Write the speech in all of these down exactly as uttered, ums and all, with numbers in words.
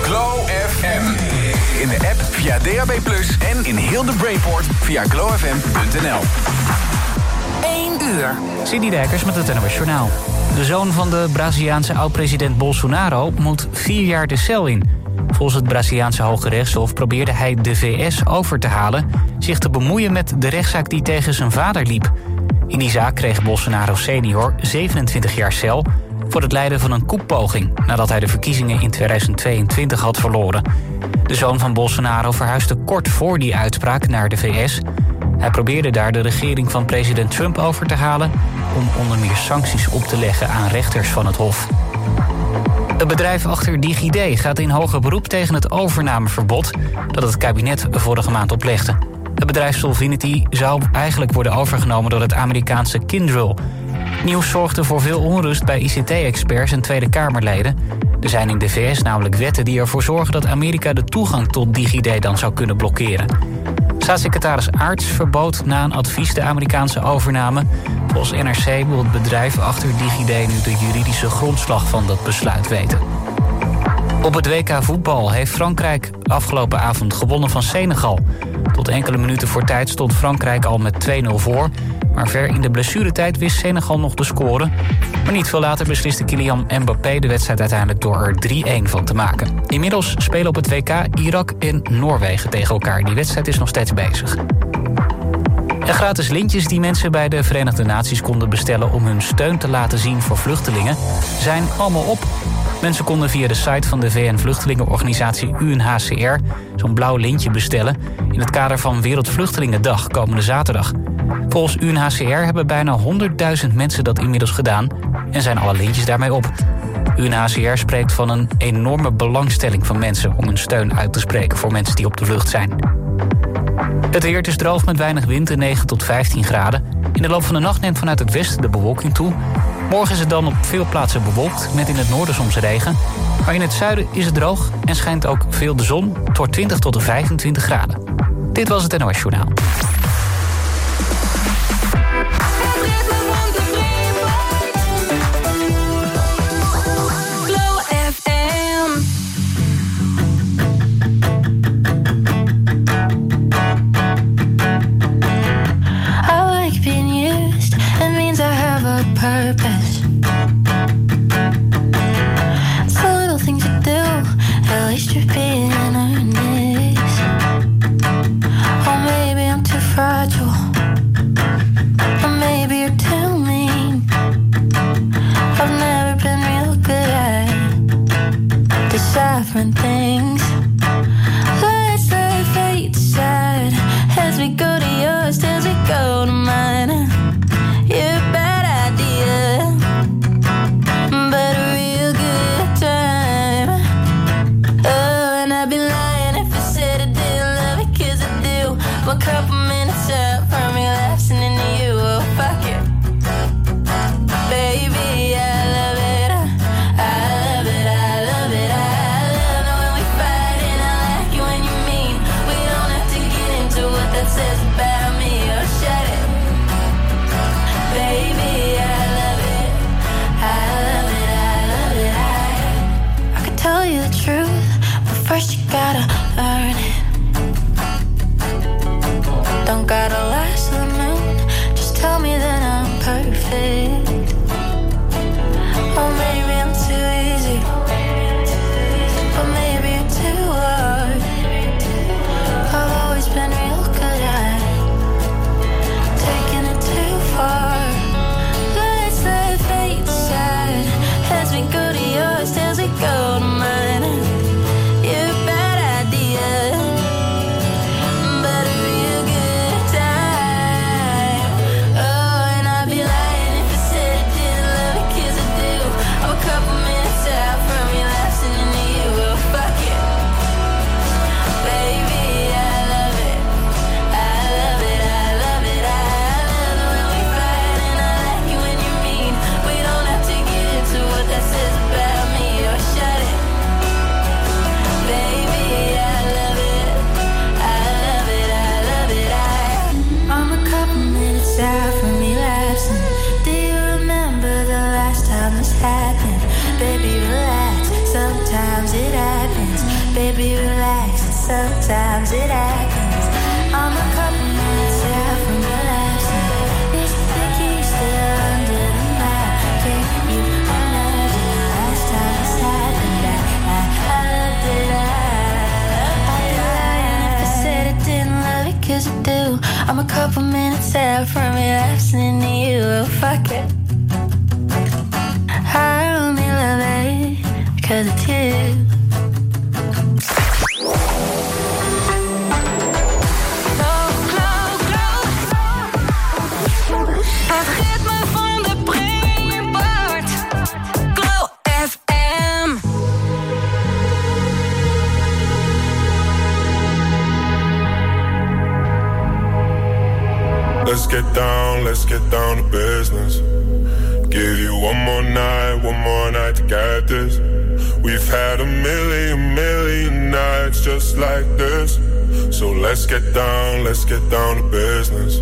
Glow F M. In de app via D A B plus, en in heel de Brainport via glow f m punt n l. één uur. Cindy Dijkers met het N O S Journaal. De zoon van de Braziliaanse oud-president Bolsonaro moet vier jaar de cel in. Volgens het Braziliaanse Hoge Rechtshof probeerde hij de V S over te halen zich te bemoeien met de rechtszaak die tegen zijn vader liep. In die zaak kreeg Bolsonaro senior zevenentwintig jaar cel voor het leiden van een koepoging nadat hij de verkiezingen in tweeduizend tweeëntwintig had verloren. De zoon van Bolsonaro verhuisde kort voor die uitspraak naar de V S. Hij probeerde daar de regering van president Trump over te halen om onder meer sancties op te leggen aan rechters van het Hof. Het bedrijf achter DigiD gaat in hoger beroep tegen het overnameverbod dat het kabinet vorige maand oplegde. Het bedrijf Solvinity zou eigenlijk worden overgenomen door het Amerikaanse Kyndryl. Nieuws zorgde voor veel onrust bij I C T-experts en Tweede Kamerleden. Er zijn in de V S namelijk wetten die ervoor zorgen dat Amerika de toegang tot DigiD dan zou kunnen blokkeren. Staatssecretaris Aarts verbood na een advies de Amerikaanse overname. Volgens N R C wil het bedrijf achter DigiD nu de juridische grondslag van dat besluit weten. Op het W K voetbal heeft Frankrijk afgelopen avond gewonnen van Senegal. Tot enkele minuten voor tijd stond Frankrijk al met twee nul voor. Maar ver in de blessuretijd wist Senegal nog de score. Maar niet veel later besliste Kylian Mbappé de wedstrijd uiteindelijk door er drie-een van te maken. Inmiddels spelen op het W K Irak en Noorwegen tegen elkaar. Die wedstrijd is nog steeds bezig. En gratis lintjes die mensen bij de Verenigde Naties konden bestellen om hun steun te laten zien voor vluchtelingen zijn allemaal op. Mensen konden via de site van de V N-vluchtelingenorganisatie U N H C R zo'n blauw lintje bestellen in het kader van Wereldvluchtelingendag komende zaterdag. Volgens U N H C R hebben bijna honderdduizend mensen dat inmiddels gedaan en zijn alle lintjes daarmee op. U N H C R spreekt van een enorme belangstelling van mensen om hun steun uit te spreken voor mensen die op de vlucht zijn. Het weer is droog met weinig wind en negen tot vijftien graden. In de loop van de nacht neemt vanuit het westen de bewolking toe. Morgen is het dan op veel plaatsen bewolkt, met in het noorden soms regen. Maar in het zuiden is het droog en schijnt ook veel de zon. Het wordt twintig tot vijfentwintig graden. Dit was het N O S Journaal. Purpose. It's the little things you do, at least you're being earnest. Or maybe I'm too fragile, or maybe you're too mean. I've never been real good at deciphering things. Let's let fate decide as we go to yours, as we go to mine. You're bad. But a real good time. Oh, and I'd be lying if I said I didn't love it, 'cause I do. One couple minutes up from me lapsing into you. Oh, fuck it, baby, I love it. I love it, I love it, I love it when we fight be relaxed, and sometimes it happens. I'm a couple minutes out from relaxing. Is the key still under the mat? Can you imagine the last time this happened? I, I, I loved it, I, I'd be lying if I said I didn't love it, cause I do. I'm a couple minutes out from relapsing into you, oh fuck it. I only love it because it's you. Let's get down, let's get down to business. Give you one more night, one more night to get this. We've had a million, million nights just like this. So let's get down, let's get down to business.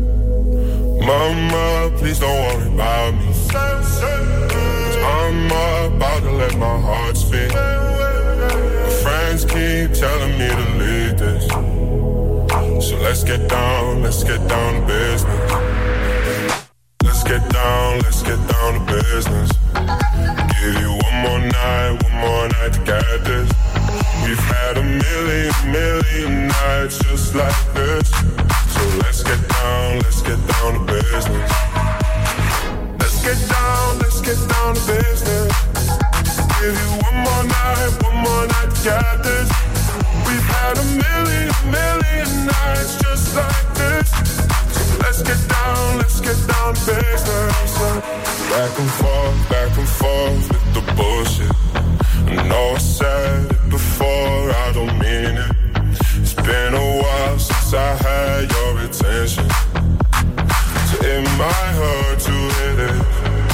Mama, please don't worry about me. Cause I'm about to let my heart speak. My friends keep telling me to leave this. So let's get down, let's get down to business. Let's get down, let's get down to business. Give you one more night, one more night to get this. We've had a million, million nights just like this. So let's get down, let's get down to business. Let's get down, let's get down to business. Give you one more night, one more night to get this. We've had a million, million nights just like this. So let's get down, let's get down to business. Back and forth, back and forth with the bullshit. I know I said it before, I don't mean it. It's been a while since I had your attention. So it might hurt to hit it.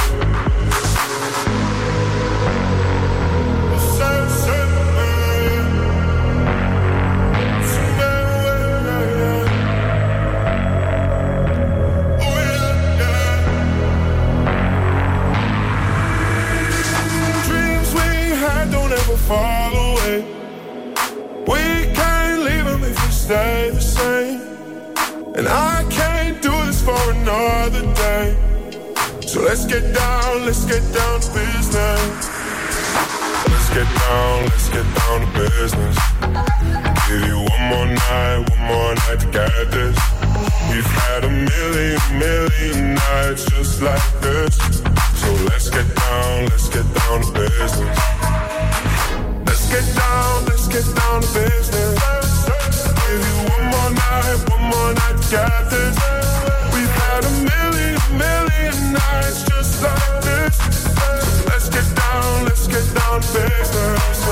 Fall away. We can't leave them if we stay the same. And I can't do this for another day. So let's get down, let's get down to business. Let's get down, let's get down to business. Give you one more night, one more night to get this. We've had a million, million nights just like this. So let's get down, let's get down to business. Let's get down, let's get down to business. Give you one more night, one more night to get this. We've had a million, million nights just like this. So let's get down, let's get down to business.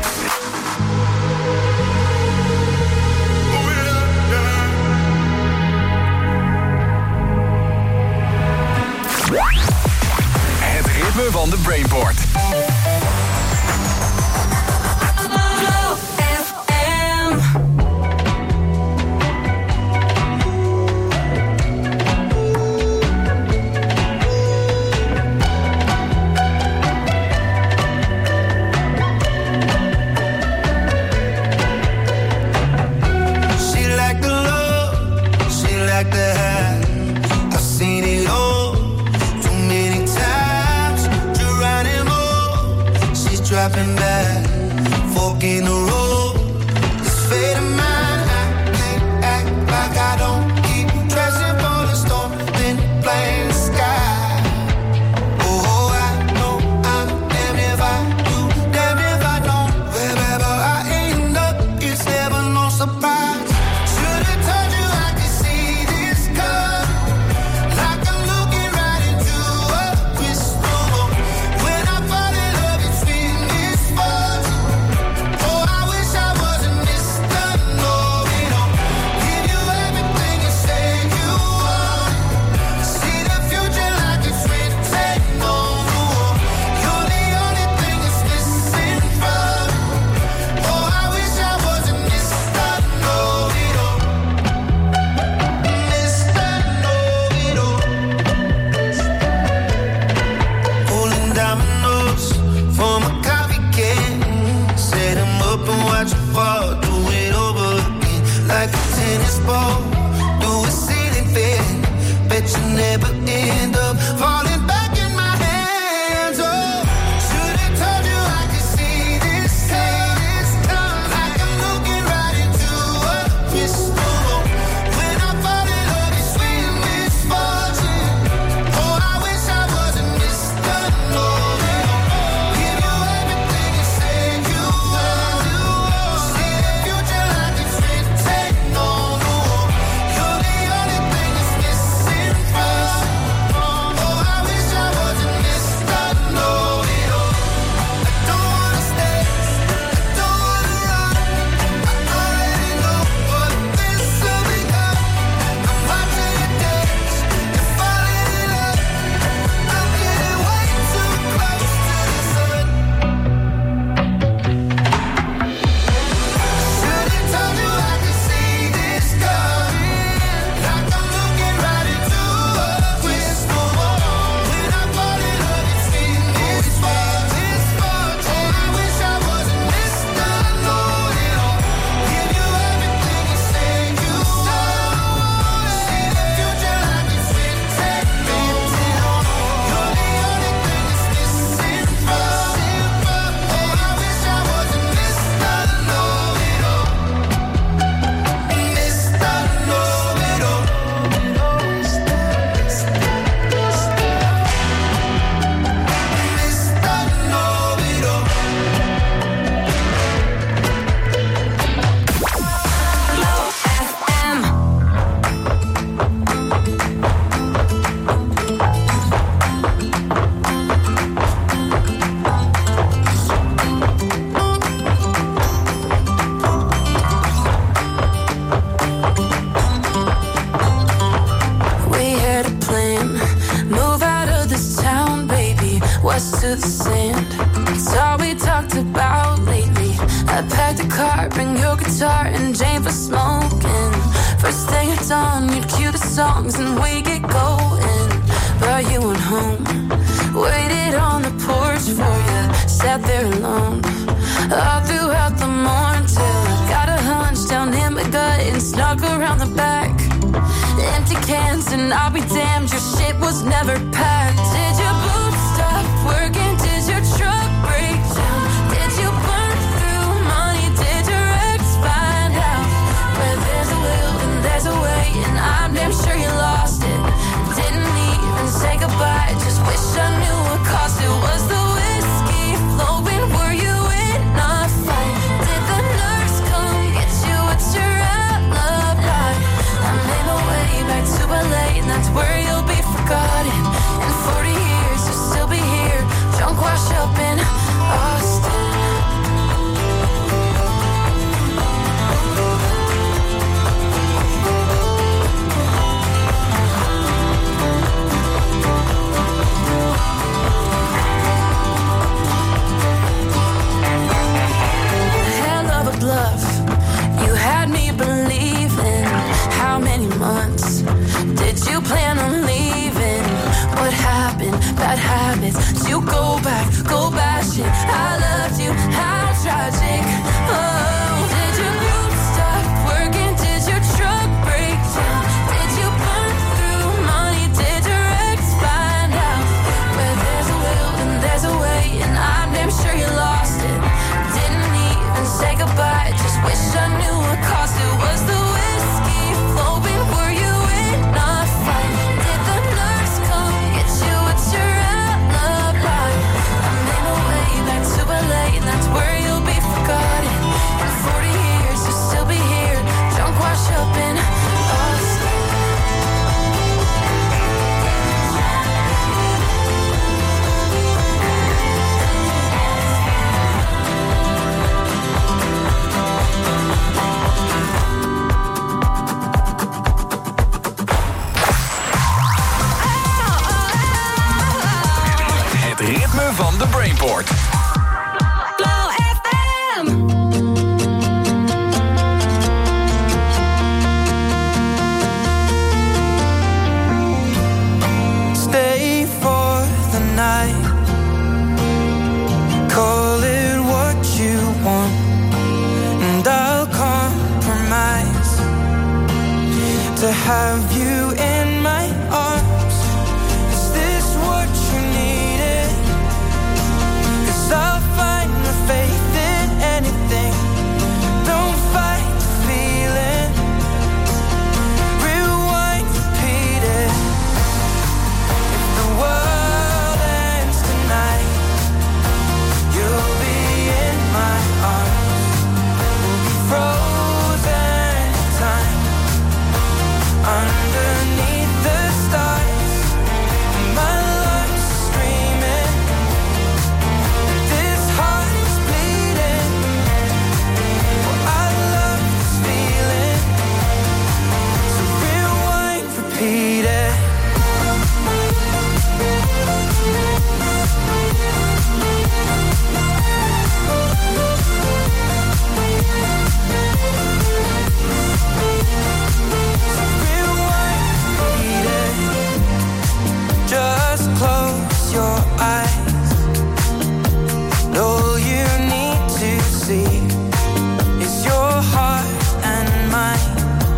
Oh yeah, yeah. Het ritme van de Brainport. watch you fall, do it over again. Like a tennis ball, do a ceiling fan. Bet you never end up falling back in my hands. Oh, should've told you I could see this, see this coming. Like I'm looking right into a crystal. When I fall in love, it's sweet misfortune. Oh, I wish I wasn't Mister Know-It-All. Give you everything you said you would. See the future like it's written on the wall. You're the only thing that's missing from. Oh, I wish I wasn't Mister Know-It-All. I don't wanna stay, I don't wanna run. I already know what this will become. I'm watching you dance, you're falling in love. I'm getting way too close to the sun. Should've told you I could see this coming. Like I'm looking right into a crystal ball. When I fall in love, it's sweet misfortune. Oh, I wish I wasn't Mister Know-It-All. Give you everything you said you would. See the future like it's written on the wall. You're the only thing that's missing from. Oh, I wish I wasn't Mister Know-It-All. Mister Know-It-All. Mister Know-It-All. We had a plan, move out of this town, baby, west to the sand. It's all we talked about lately. I packed a car, bring your guitar and Jane for smoking. First thing at dawn, you'd cue the songs and we get going. But you went home, waited on the porch for you, sat there alone all throughout the morning till I got a hunch down in my gut and snuck around the back. Empty cans and I'll be damned, your shit was never packed. Did your boots stop working? Did your truck break down? Did you burn through money? Did your ex find out? Where there's a will and there's a way, and I'm damn sure you lost it. Didn't even say goodbye, just wish I knew what cost it. Was the whiskey flowing? Were you in a fight? Did the nurse come get you? What's your alibi? I made my way back to L A, and that's where you'll be forgotten. In forty years, you'll still be here, drunk, washed up in Austin. Hell of a bluff, you had me believing. How many months did you plan on leaving? What happened? Bad habits. You go back, go bash it. I loved you, how tragic. Oh, did your group stop working? Did your truck break down? Did you burn through money? Did your ex find out? Where there's a will and there's a way, and I'm damn sure you lost it. Didn't even say goodbye, just wish I knew what cost it. Was the whiskey flowing? Were you in a fight? Did the nurse come get you? What's your alibi? I made to have you in my arms. Is this what you needed? 'Cause I'll find the faith in anything. Don't fight the feeling. Rewind, repeat it. If the world ends tonight, you'll be in my arms. We'll be frozen in time underneath the stars. My lungs are screaming, this heart is bleeding. Well, I love this feeling. So rewind, repeat it. Just close your eyes. All you need to see is your heart and mine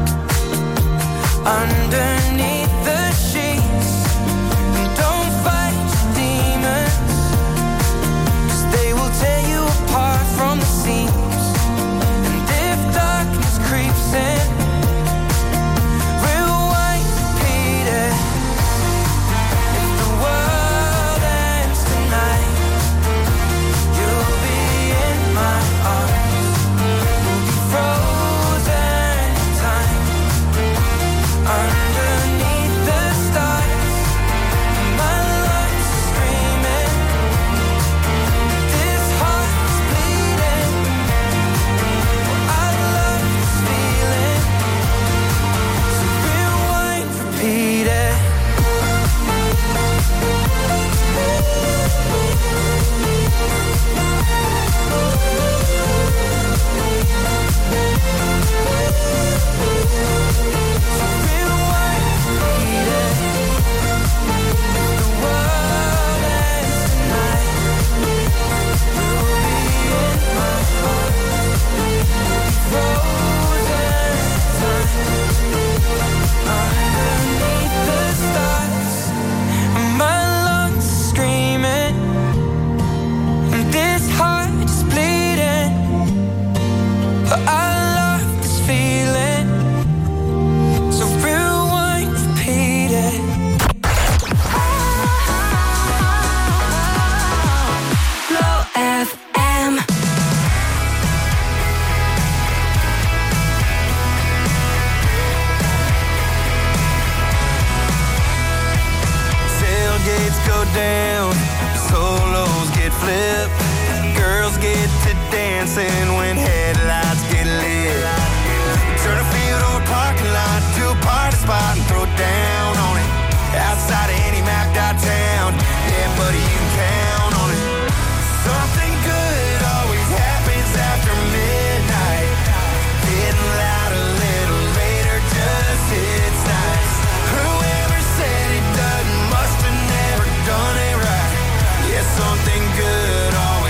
underneath the sheets. And don't fight your demons, 'cause they will tear you apart from the seams. And if darkness creeps in, rewind, repeat it. If the world ends tonight, you'll be in my arms. We'll be frozen in time underneath the stars. My lungs are screaming, this heart is bleeding. Well, I love this feeling. So rewind, repeat it. Tailgates go down, solos get flipped, girls get to dancing when headlights get lit. Turn a field or a parking lot to a party spot and throw it down on it. Outside of any mapped out town, yeah, buddy, you can count on it. Something good always happens after midnight. Getting loud a little later just hits nice. Whoever said it doesn't must have never done it right. Yeah, something good always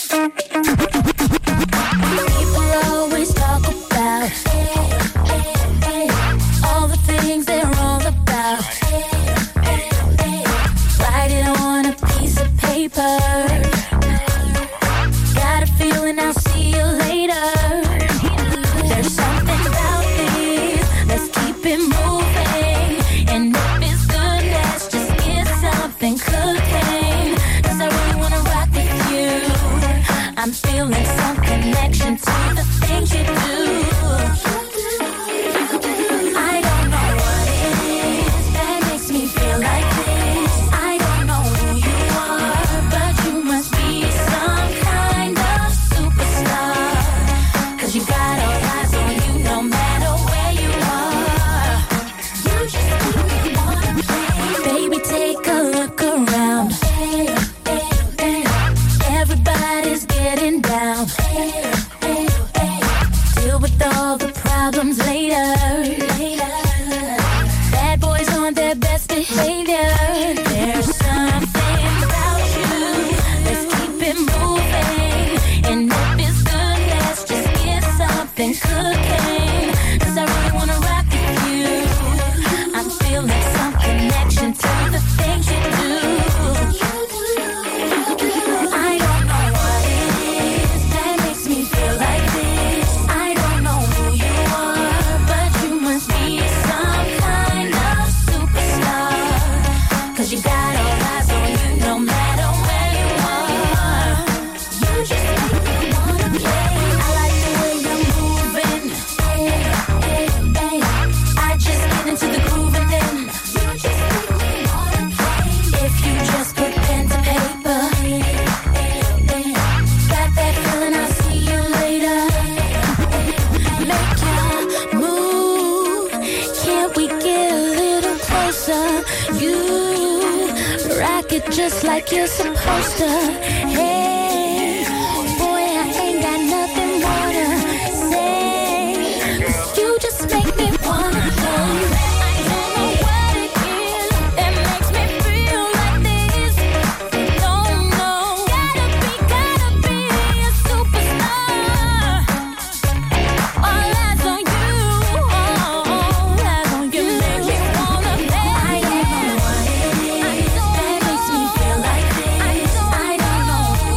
Just like you're supposed to. Hey, boy, I ain't got nothing more to say. 'Cause you just make me wanna go. I don't know what it is that makes me feel like this. No, no, gotta be, gotta be a superstar. All eyes on you, all eyes on you. You make me wanna play. I don't know what it is that makes me feel like this. I don't know.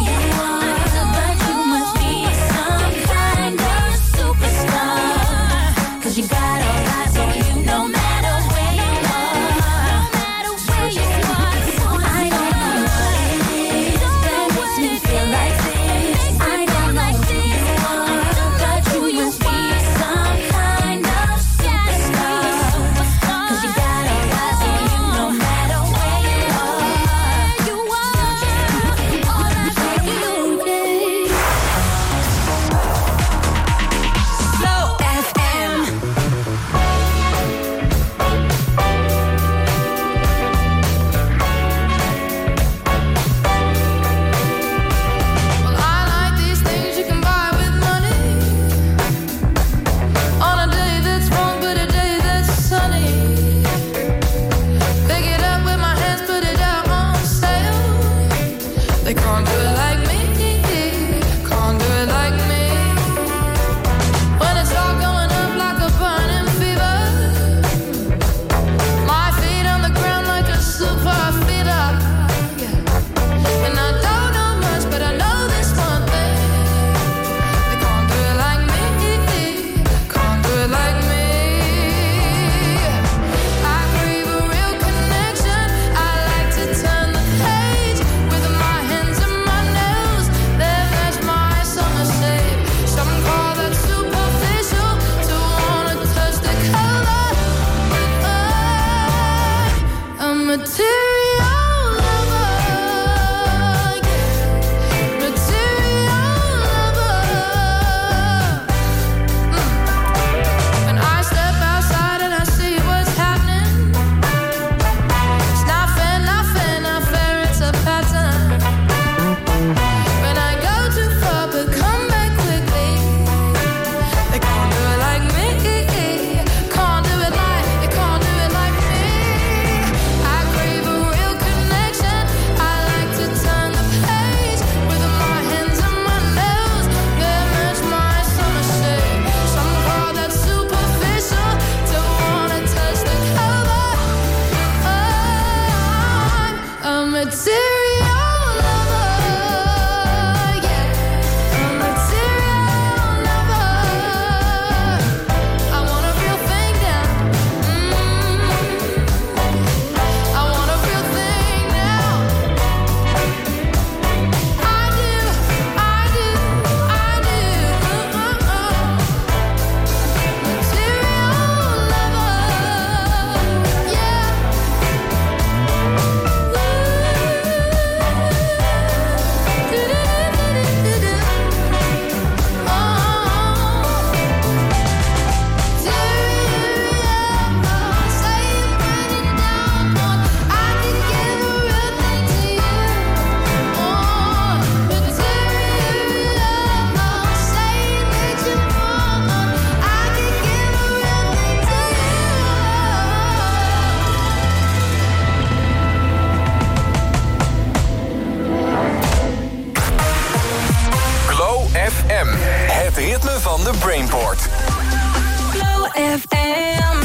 M. Het ritme van de Brainport. Glow F M.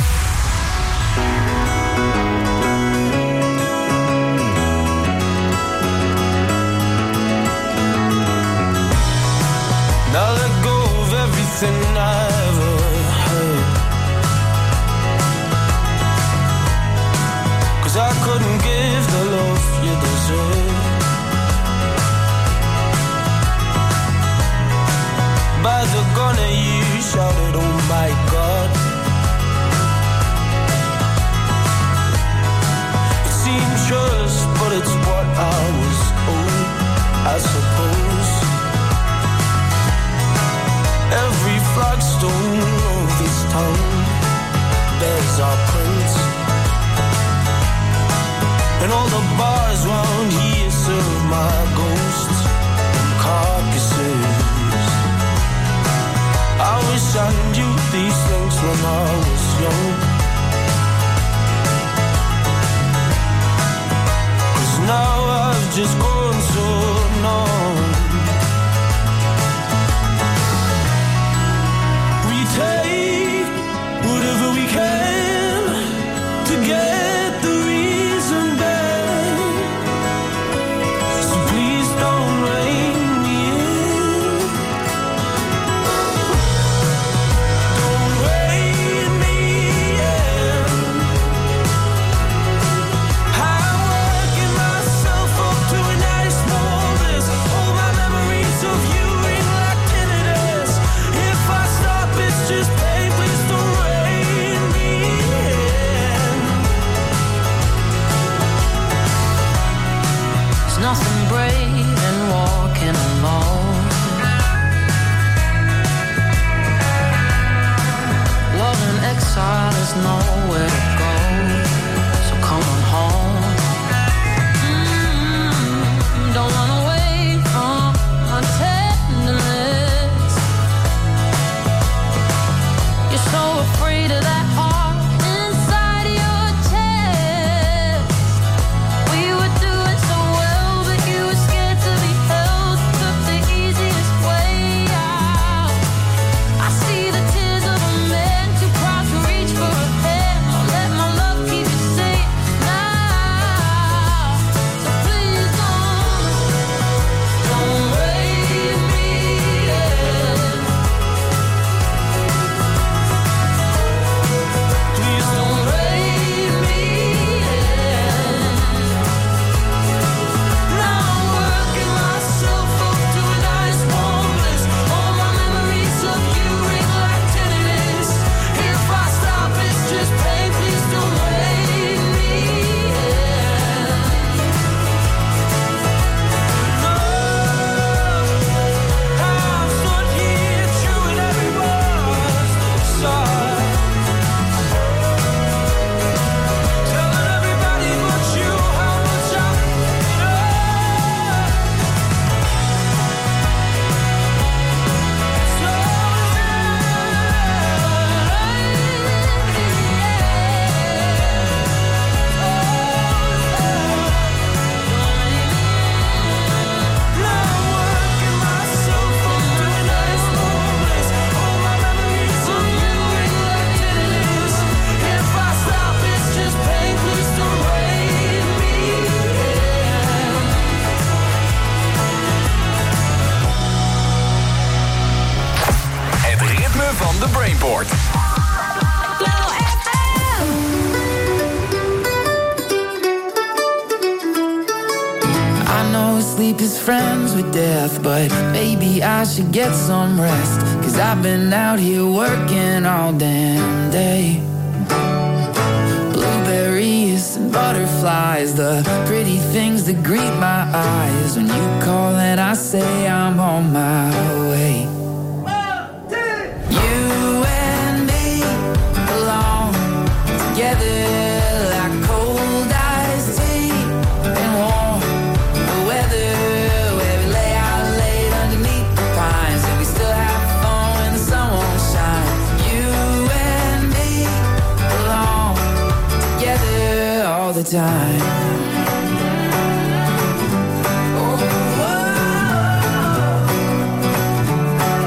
Now let go of everything I ever heard, 'cause I couldn't give the love you deserve. By the gun at you shouted, oh my God. It seemed trust, but it's what I was owed, I suppose. Every flagstone of this town bears our prints, and all the bars round here serve my ghosts and carcasses. I wish I knew these things when I was young, 'cause now I've just gone so numb. Take whatever we can to get the reason back. So please don't rein me in. Don't rein me in. I'm working myself up to a nice warm bliss. All my memories of you ring like tinnitus. If I stop, it's just pain, please don't rein me in. There's nothing brave in walking alone. Love in exile is nowhere to go, so come on home. Mm, don't run away from my tenderness. You're so afraid of that heart inside your chest. We were doing so well, but you were scared to be held. Took the easiest way out. I see the tears of a man too proud to reach for a hand. I'll let my love keep you safe now. So please don't, don't raise me in. Please don't raise me in. Now I'm working myself up to a nice warm bliss. All my memories of you ring like tinnitus. If I stop, it's just pain. Please don't raise me in. No, I'm stood here chewing every word inside, telling everybody but you how much I Het ritme van de Brainport. I know sleep is friends with death, but maybe I should get some rest. 'Cause I've been out here working all damn day. Blueberries and butterflies, the pretty things that greet my eyes. When you call and I say I'm on my way. You and me belong together like cold iced tea and warm the weather, where we lay out late underneath the pines and we still have fun when the sun won't shine. You and me belong together all the time. Oh, oh.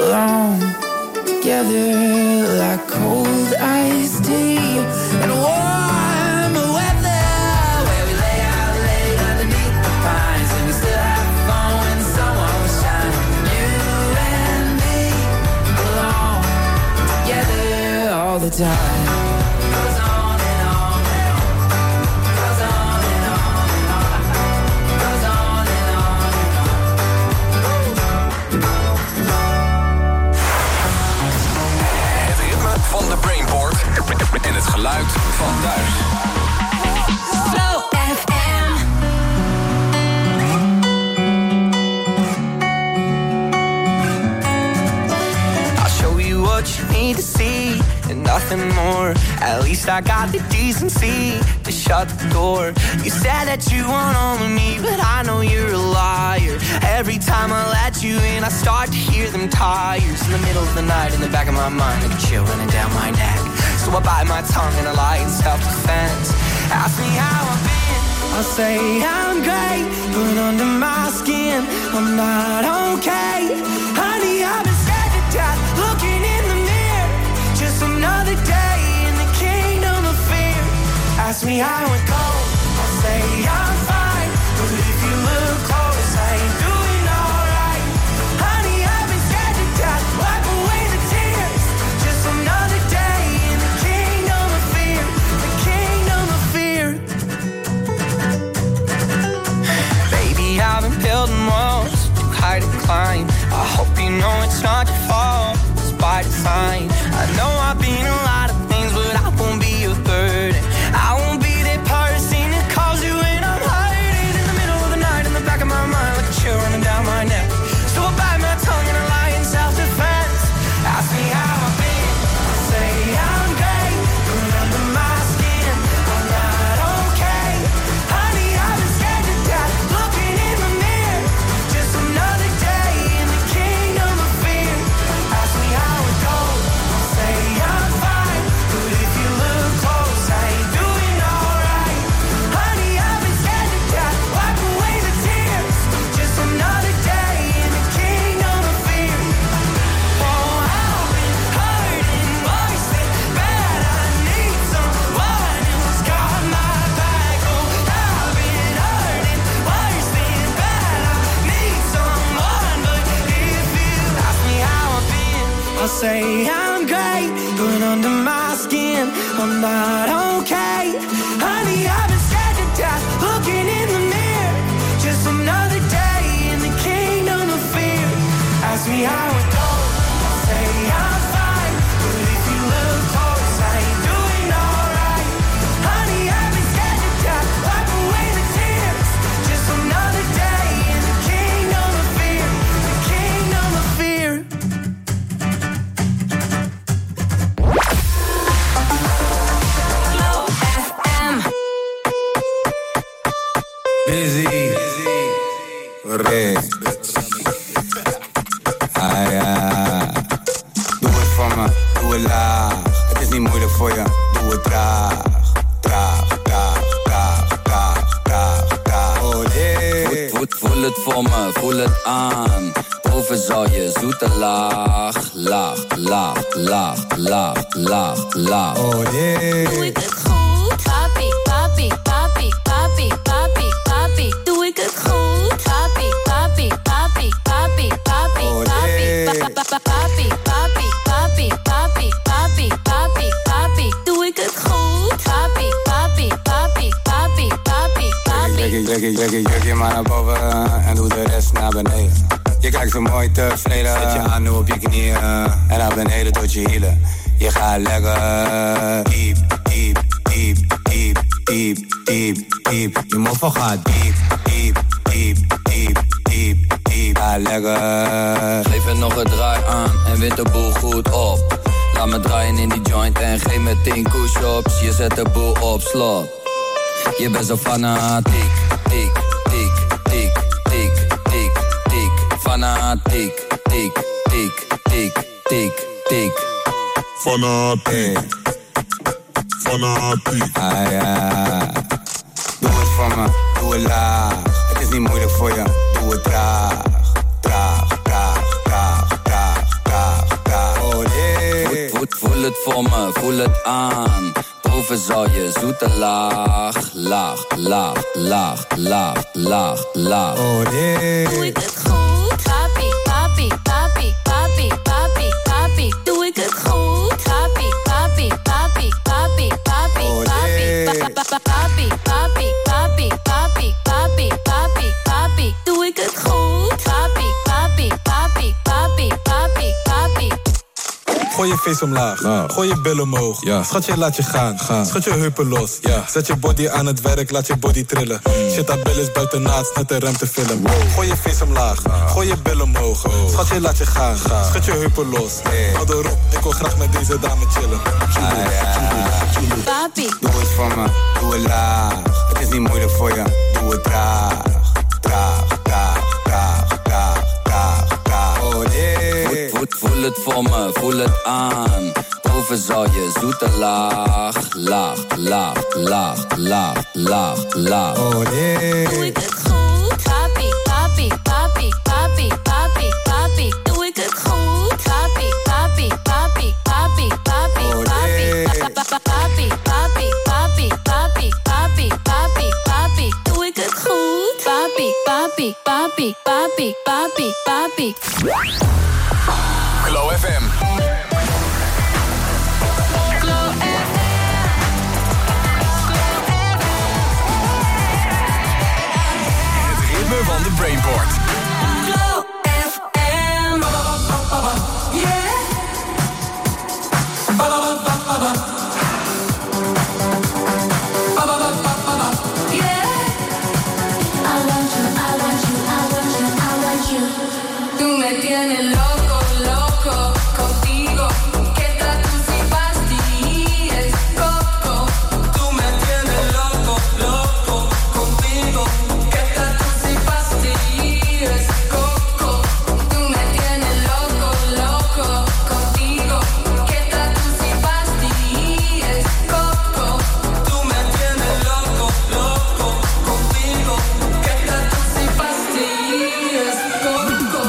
along together like cold iced tea and warm weather where we lay out late underneath the pines and we still have fun when the sun won't shine. You and me along together all the time. Goes on and on and on. Goes on and on and on. Goes on and on and on. Het ritme van de Brainport en het geluid van thuis. Flow F M. I'll show you what you need to see and nothing more. At least I got the decency to shut the door. You said that you want all of me, but I know you're a liar. Every time I let you in, I start to hear them tires in the middle of the night in the back of my mind, like a chill running down my neck. So I bite my tongue and I lie in self-defense. Ask me how I've been, I'll say I'm great, but under my skin, I'm not okay. Honey, I've been scared to death, looking in the mirror. Just another day in the kingdom of fear. Ask me how it goes, I'll say I'm fine, but if you look close, I ain't doing alright. Honey, I've been scared to death, wipe away the tears. Just another day in the kingdom of fear, the kingdom of fear. Baby, I've been building walls to hide and climb. I hope you know it's not your fault, it's by design. I know I've been a lot of things, but I won't be a burden. I won't be that person that calls you when I'm hiding in the middle of the night in the back of my mind, like a chill running down my neck. So I bite my tongue and I lie in self-defense. Ask me how I've been, I say I'm great, but under my skin, I'm not okay. Honey, I've been scared to death, looking in the mirror. Just another day in the kingdom of fear. Ask me how it goes, I'll say I'm fine, but if you look close, I ain't doing alright. Honey, I've been scared to death, wipe away the tears. Just another day in the kingdom of fear. Oh, I've been hurting worse than bad. I need someone who's got my back. Oh, I've been hurting worse than bad. I need someone, but if you ask me how I've been, I'll say I'm great, but under my skin, I'm not okay. Honey, I've been scared to death, looking in the mirror. Just another day in the kingdom of fear. Ask me how it goes, I'll say I'm fine, but if you look close, I ain't doing alright. Honey, I've been scared to death, wipe away the tears. Just another day in the kingdom of fear, the kingdom of fear. Flow F M. Busy. Hey. Ah, ja. Doe het voor me, doe het laag. Het is niet moeilijk voor je, doe het traag. Traag, traag, traag, traag, traag, traag. Oh yeah. Voet, voet, voel het voor me, voel het aan. Proeven zal je zoete laag. Laag, laag, laag, laag, laag, laag. Oh yeah. Doe ik het goed? Papi, papi, papi, papi, papi, papi. Doe ik het goed? Papi, papi, papi, papi, papi, Oh, papi, yeah. pa- pa- pa- papi, papi, papi, papi, papi, papi, papi. Doe ik het goed? Papi, papi, papi, papi, papi, papi. Trek je, trek je, trek je jurkje maar naar boven en doe de rest naar beneden. Je kijkt zo mooi tevreden, zet je aan nu op je knieën en naar beneden tot je hielen. Je gaat lekker diep, diep, diep, diep, diep, diep, diep. Je moffel gaat diep, diep, diep, diep, diep, diep. Ga lekker. Geef er nog een draai aan en wint de boel goed op. Laat me draaien in die joint en geef me tien push-ups. Je zet de boel op slot. Je bent zo fanatiek, tik, tik, tik, tik, tik, tik. Fanatiek, tik, tik, tik, tik, tik. Fanatiek, fanatiek. Ah ja. Doe het voor me, doe het laag. Het is niet moeilijk voor je, doe het traag. Traag, traag, traag, traag, traag. het voor me, voel het aan. Proeven zal je zoete laag, laag, laag, laag, laag, laag, laag. Oh nee. Doe ik het goed? Papi, papi, papi, papi, papi, papi. Doe ik het goed? Papi, papi, papi, papi, papi, papi, papi, papi, papi, papi, papi, papi, papi. Doe ik het goed? Papi, papi, papi, papi, papi, papi. Gooi je face omlaag, nou. Gooi je billen omhoog. Ja. Schat je, laat je gaan. gaan. Schud je heupen los. Ja. Zet je body aan het werk, laat je body trillen. Mm. Shit, dat bil is buiten naad, net een rem te filmen. Wow. Gooi je face omlaag, nou. Gooi je billen omhoog. Oh. Schat je, laat je gaan. gaan. Schud je heupen los. Hey. Hou erop, ik wil graag met deze dame chillen. Ah, ja. Papi. Doe het voor me, doe het laag. Het is niet moeilijk voor je, doe het traag. Traag, traag, traag, traag, traag, traag. Oh nee. Voel, voel het voor me, voel het aan. Proeven zal je zoete laag, laag, laag, laag, laag, laag, laag. Oh nee. Doe ik het goed? Papi, papi, papi, papi, papi, papi. Doe ik het goed? Papi, papi, papi, papi, papi, papi, papi, papi, papi, papi, papi, papi, papi. Doe ik het goed? Papi, papi, papi, papi, papi, papi. Glow F M. Het ritme van de Brainport. Glow F M. Yeah. Tú me tienes loco, loco, contigo. ¿Qué tal tú si pastillas, coco? Tú me tienes loco, loco, contigo. ¿Qué tal tú si pastillas, coco? Tú me tienes loco, loco, contigo. ¿Qué tal tú si pastillas, coco? Tú me tienes loco, loco, contigo. ¿Qué tal tú si pastillas, coco?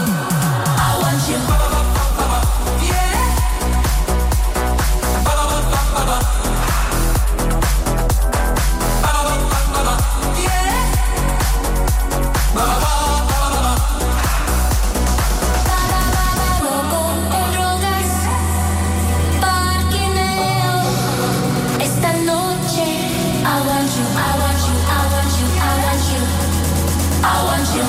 Esta noche, I want you, I want you, I want you, I want you, I want you.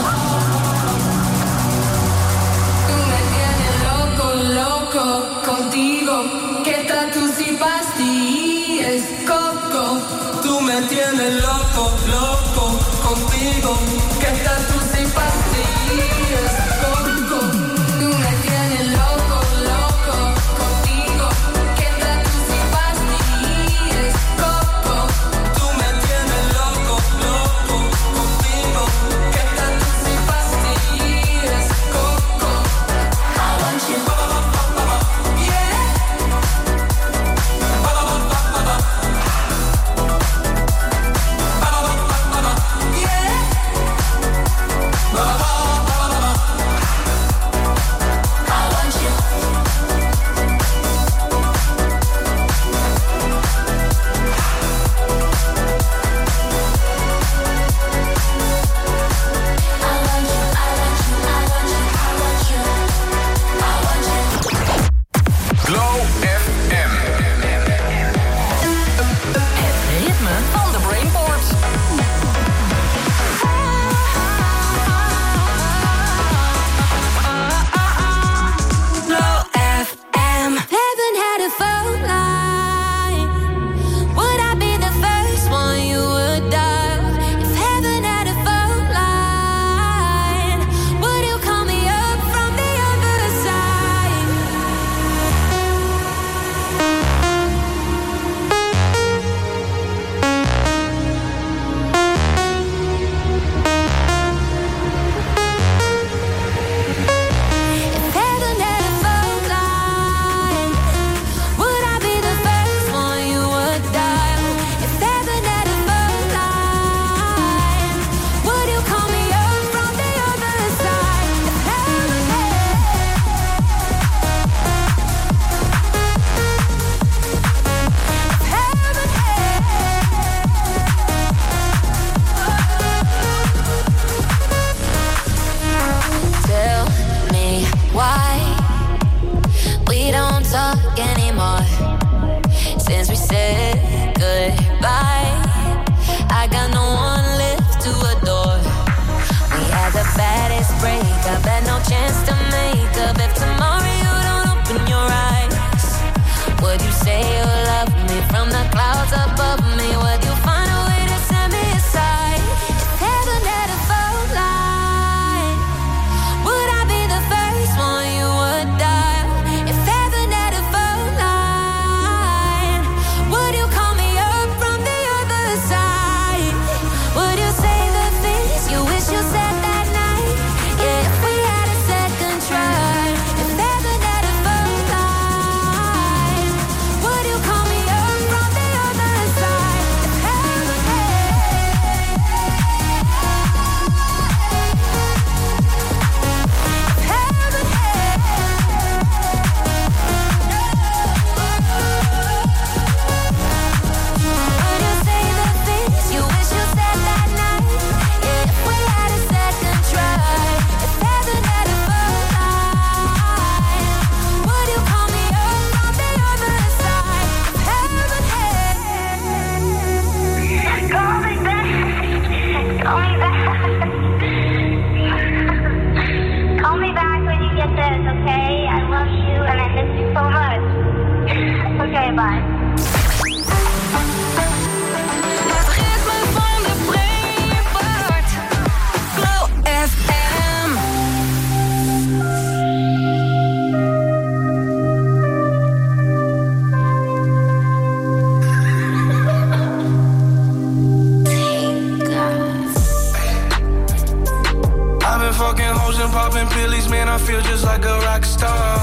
Tú me tienes loco, loco, contigo. ¿Qué tal tú si pastillas, coco? Tú me tienes loco, loco, contigo. ¿Qué tal tú si pastillas, coco? Tú me tienes loco, loco, contigo. ¿Qué tal tú si pastillas, coco? Tú me tienes loco, loco, contigo. ¿Qué tal tú si pastillas, coco? I want you. Yeah. talk anymore. Since we said goodbye, I got no one left to adore. We had the baddest breakup, had no chance to make up. If tomorrow you don't open your eyes, would you say you love me from the clouds above me? Would you find a way to set me aside? If heaven had a phone line, would I be the first one you would dial? If heaven had a phone line, would you call me up from the other side? Would you say the things you wish you said that night? Yeah, if we had a second try. If heaven had a phone line, would you call me up from the other side? If heaven would you say the things you wish you said that night? Yeah, if we had a second try. If heaven had a phone line, would you call me up from the other side? If heaven had call me back, call me back, call me back when you get this, okay? I love you and I miss you so much. Okay, bye. Het ritme van de Brainport. Glow F M. I've been fucking hoes and popping pillies, man, I feel just like a rock star.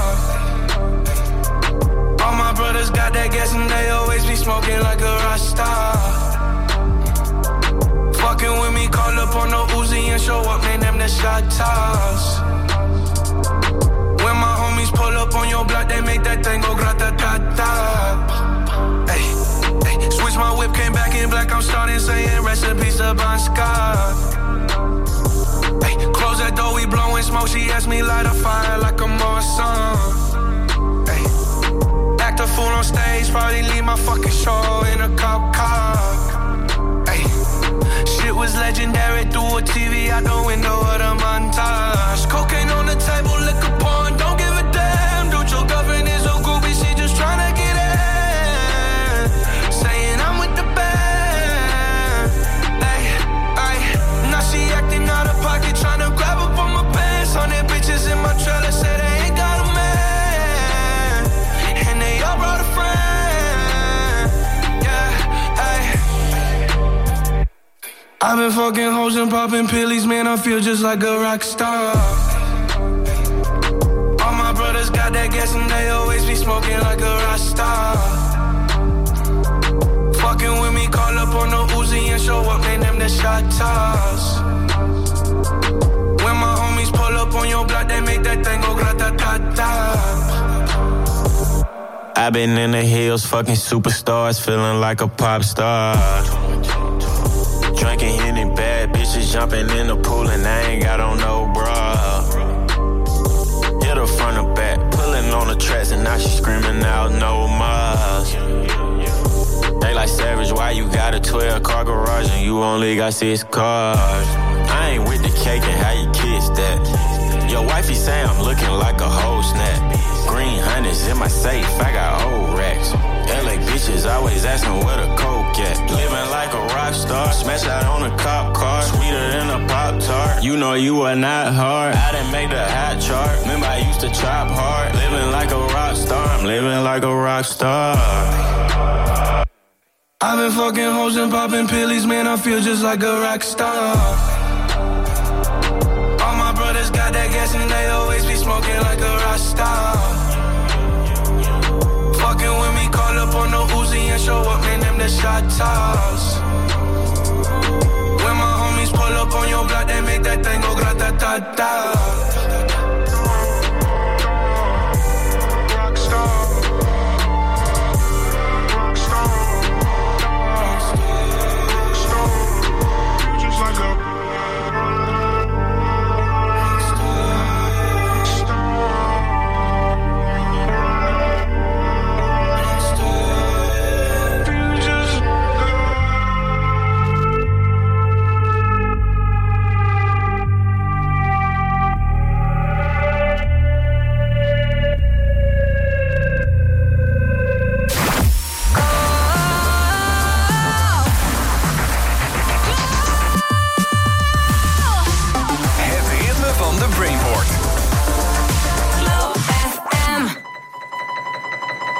All my brothers got that gas and they always be smoking like a rock star. Fucking with me, call up on the Uzi and show up, man, them the shot toss. When my homies pull up on your block, they make that thing go grata-ta-ta. Hey, hey, switch my whip, came back in black, I'm starting saying recipes to Bon Scott. Hey, close that door, we blowing smoke. She asked me light a fire like a Morrison. Hey, act a fool on stage, probably leave my fucking show in a cop car. Hey, shit was legendary through a T V out the window of the montage. Cocaine on the table, liquor porn, don't give a damn. Dude, your girlfriend is a groupie, she just tryna get in. Saying I'm with the band. Hey, hey, now she acting out of pocket, tryna grab up on my pants. On their bitches in my trailer, say they ain't got a man. And they all brought a friend. Yeah, hey. I've been fucking hoes and popping pillies, man, I feel just like a rock star. All my brothers got that gas and they always be smoking like a rock star. Fucking with me, call up on the Uzi and show up, man, them the shot toss. When my homies pull up on your block, they make that thing go grata-ta-ta. I've been in the hills, fucking superstars, feeling like a pop star. Drinking Henny, bad bitches jumping in the pool and I ain't got on no bra. Hit her front or back, pulling on the tracks and now she screaming out no more. They like Savage, why you got a twelve car garage and you only got six cars? I ain't with the cake and how you kiss that. Your wifey say I'm looking like a whole snap. Green hundreds in my safe, I got old racks. L A bitches always asking where the coke at. Living like a rock star, smash out on a cop car. Sweeter than a Pop-Tart, you know you are not hard. I didn't make the hot chart, remember I used to chop hard. Living like a rock star, I'm living like a rock star. I've been fucking hoes and popping pillies, man, I feel just like a rock star. All my brothers got that gas and they always be smoking like a rock star. Fucking with me, call up on the Uzi and show up, man, them the shot toss. When my homies pull up on your block, they make that thing go grata-ta-ta.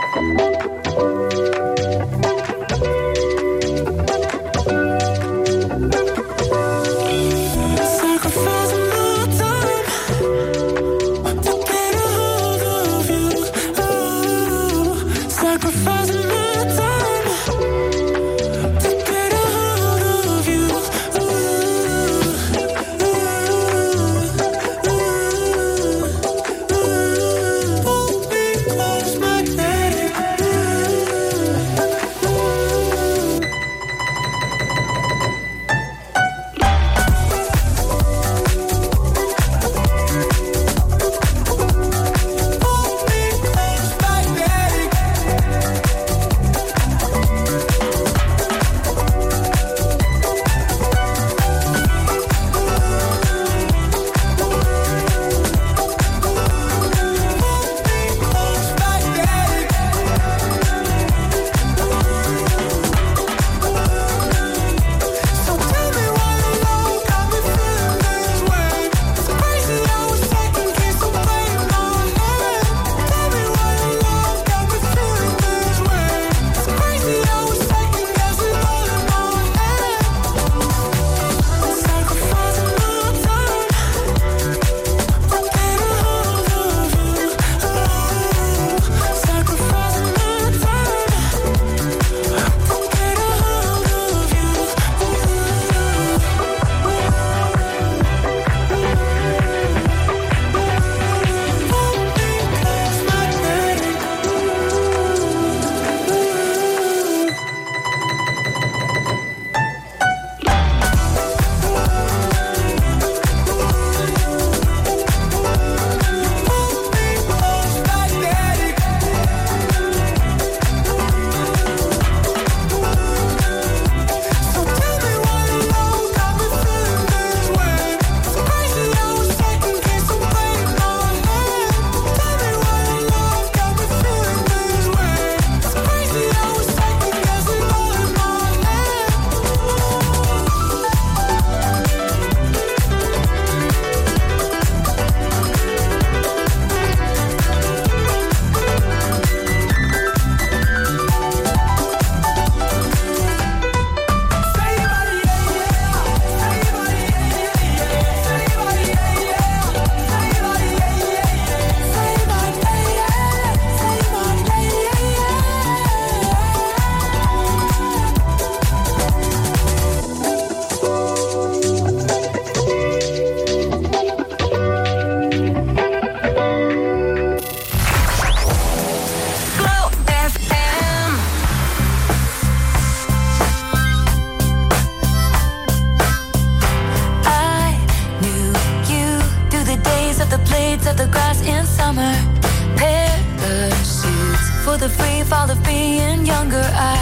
the free fall of being younger. I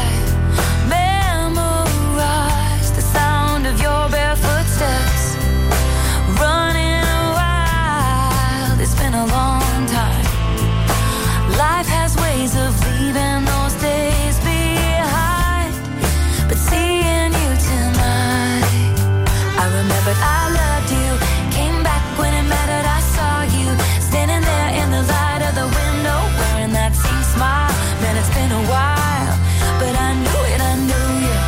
memorized the sound of your barefoot steps, running wild. It's been a long time. Life has ways of leaving those days behind, but seeing you tonight, I remembered I loved you. Came back when it mattered. I saw you standing there in the light of the window, wearing that same smile. Man, it's been a while, but I knew it, I knew you.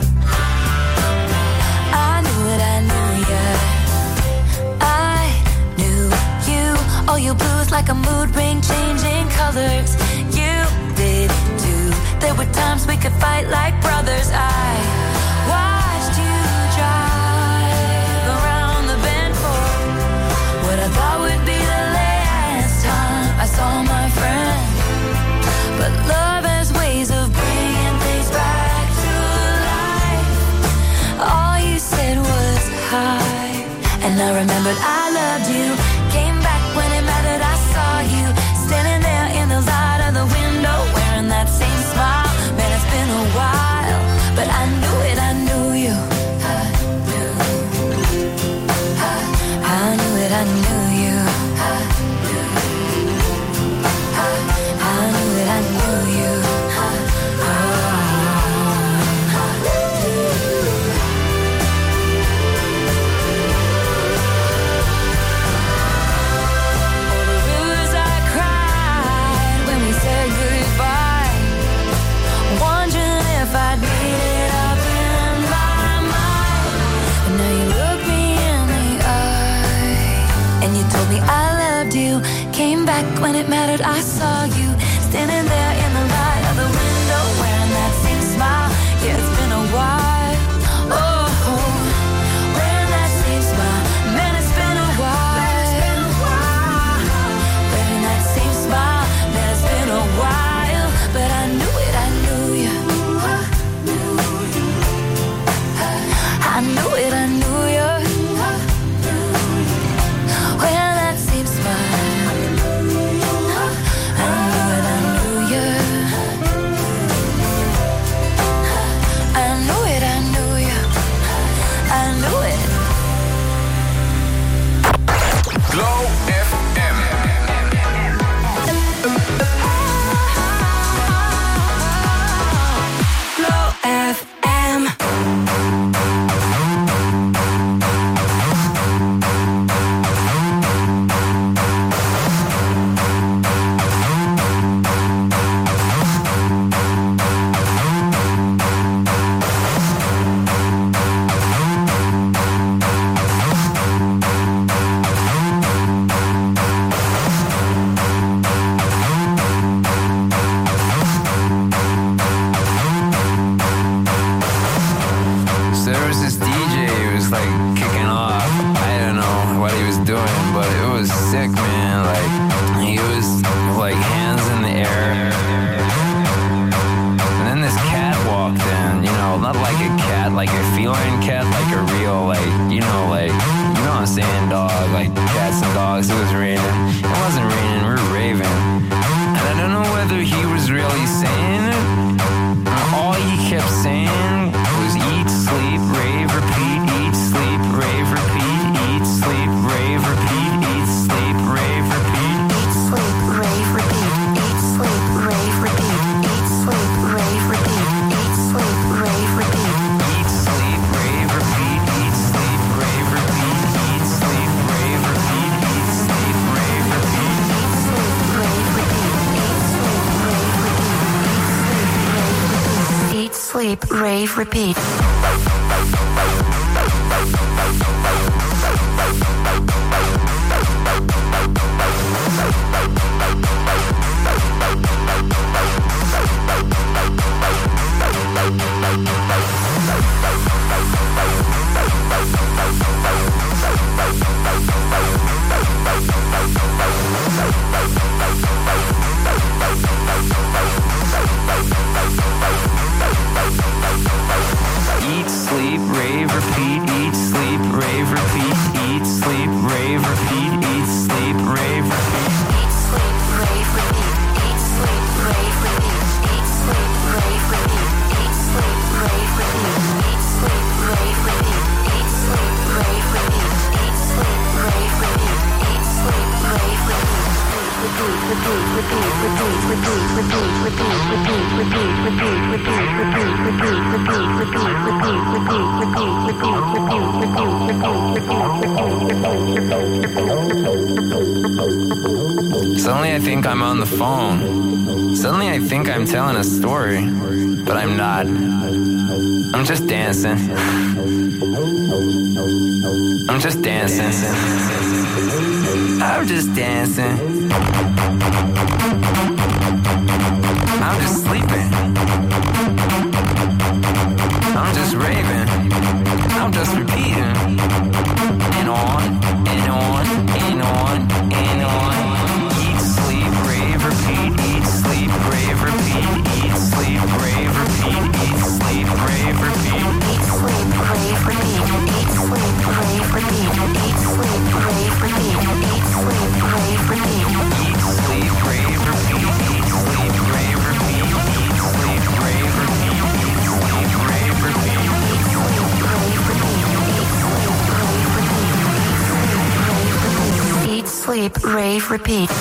I knew it, I knew you. I knew you. All your blues like a mood ring, changing colors. You did too. There were times we could fight like brothers. I watched you drive around the bend for what I thought would be the last time I saw my friend. But love has ways of bringing things back to life. All you said was hi, and I remembered I loved you. Came back when it mattered. I saw you standing there in the light of standing there in the light of the window, wearing that same smile. Yeah, it's been a while. Oh, wearing that same smile. Man, it's been a while. Wearing that same smile. Man, it's been a while. But I knew it, I knew you. I knew it, I knew you. Wearing that same smile. I knew it, I knew you. I knew it, I knew you. I knew it. Glow F M. Glow F M. So there was this D J who was like kicking off. I don't know what he was doing, but it was sick, man. Like he was like hands in the air. And then this cat walked in, you know, not like a cat, like a feline cat, like a real, like, you know, like, you know what I'm saying, dog, like cats and dogs. It was raining. It wasn't raining, we were raving. And I don't know whether he was really saying it. All he kept saying was eat, sleep, rave, repeat, eat, sleep, rave, repeat, eat, sleep, rave, repeat, eat, sleep, rave, repeat. Eat, sleep, rave, repeat. Eat, sleep, rave, repeat. Eat, sleep, rave, repeat. Eat, sleep, rave, repeat. Eat, sleep, rave, repeat, eat, sleep, rave, repeat, eat, sleep, rave, repeat, eat, sleep, rave, repeat. Eat, sleep, rave, repeat. Eat, sleep, rave, repeat. Eat, sleep, rave, repeat. Eat, sleep, rave, repeat, eat, sleep, rave, repeat, eat, sleep, rave, repeat, eat, sleep, rave, repeat. Eat, sleep, rave, repeat. Eat, sleep, rave, repeat. Eat, sleep, rave, repeat. Eat, sleep, rave, repeat. Eat, sleep, rave, repeat. Eat, sleep, rave, repeat. Eat, sleep, rave, repeat. Eat, sleep, rave, repeat. Repeat, repeat, repeat, repeat, repeat, repeat, repeat, repeat, repeat, repeat, repeat, repeat, repeat, repeat, repeat, repeat, repeat, repeat, repeat, Suddenly I think I'm on the phone. Suddenly I think I'm telling a story, but I'm not. I'm just dancing. I'm just dancing. I'm just dancing. I'm just sleeping. I'm just raving. I'm just repeating. And on, and on, and on, and on. Eat, sleep, rave, repeat. Eat, sleep, rave, repeat. Eat, sleep, rave, repeat. Eat, sleep, rave, repeat. Eat, sleep, rave, repeat. Eat, sleep, rave, repeat. Eat, sleep, rave, repeat. Eat, sleep, rave, repeat. Eat, sleep, rave, repeat. Eat, sleep, rave, repeat. Eat, sleep, rave, repeat. Eat, sleep, rave, repeat. Eat, sleep, rave, repeat. Eat, sleep, rave, repeat.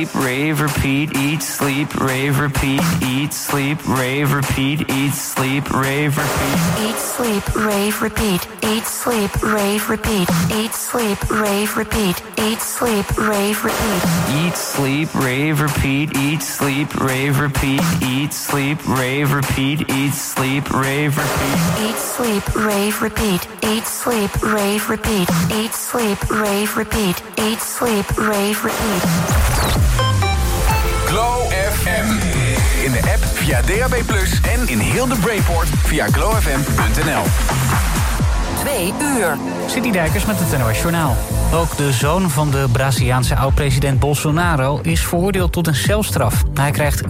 sleep, rave, repeat, eat, sleep, rave, repeat, eat, sleep, rave, repeat, eat, sleep, rave, repeat. Eat, sleep, rave, repeat. Eat, sleep, rave, repeat. Eat, sleep, rave, repeat. Eat, sleep, rave, repeat. Eat, sleep, rave, repeat, eat, sleep, rave, repeat, eat, sleep, rave, repeat, eat, sleep, rave, repeat. Eat, sleep, rave, repeat. Eat, sleep, rave, repeat. Eat, sleep, rave, repeat. Eat, sleep, rave, repeat. Glow F M. In de app via D A B plus, en in heel de Brainport via glow f m punt n l. Twee uur. City Dijkers met het N O S Journaal. Ook de zoon van de Braziliaanse oud-president Bolsonaro is veroordeeld tot een celstraf. Hij krijgt